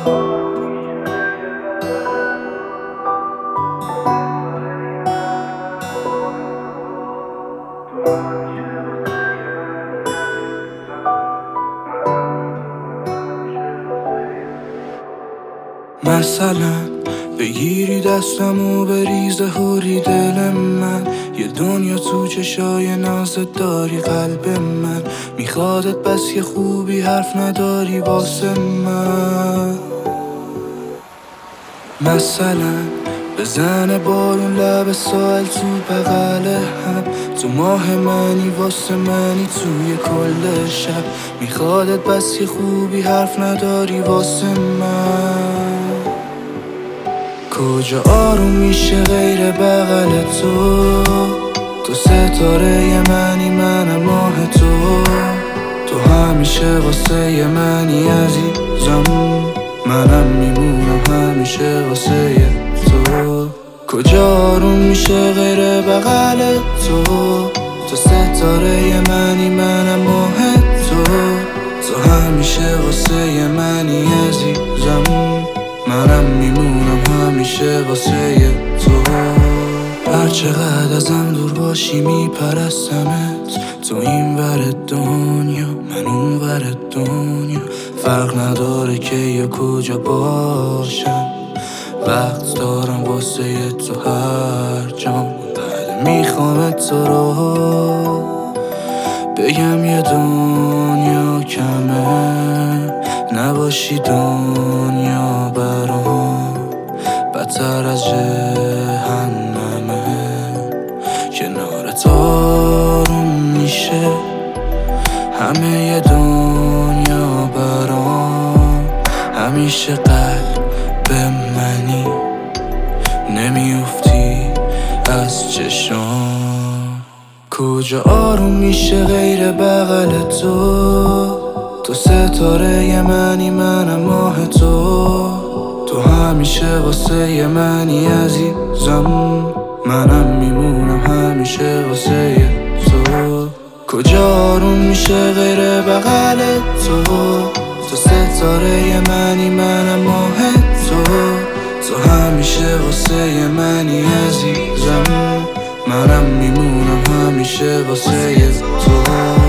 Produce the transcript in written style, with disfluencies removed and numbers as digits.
مثلا بگیری دستم و بریزه هوری دل من، یه دنیا تو چشای نازت داری قلب من، میخوادت بس یه خوبی حرف نداری واسه من. مثلا بزنه بارون لب ساحل تو بغل هم، تو ماه منی واسه منی توی کل شب، میخوادت بس یه خوبی حرف نداری واسه من. کجا آروم میشه غیر بغل تو ستاره منی منم ماه تو همیشه واسه منی عزیزم، منم میمونم همیشه واسه تو. کجا آروم میشه غیر بغل تو ستاره منی منم ماه تو همیشه واسه منی عزیزم، منم میمونم همیشه واسه تو. هرچقدر ازم دور باشی میپرستمت، تو این ور دنیا من اون ور دنیا، فرق نداره که یا کجا باشم، وقت دارم واسه تو هر جام. بعد میخوام تو رو بگم یه دنیا کمه، نباشی دنیا برام بدتر از جهنمه. کنارت آروم میشه همه ی دنیا برام، همیشه قلب منی نمیافتی از چشام. کجا آروم میشه غیر بغل تو ستاره منی منم ماه تو همیشه واسه منی عزیزم، منم میمونم همیشه واسه تو. کجا آروم میشه غیر بغل تو ستاره منی منم ماه تو همیشه واسه منی عزیزم، منم میمونم همیشه واسه تو.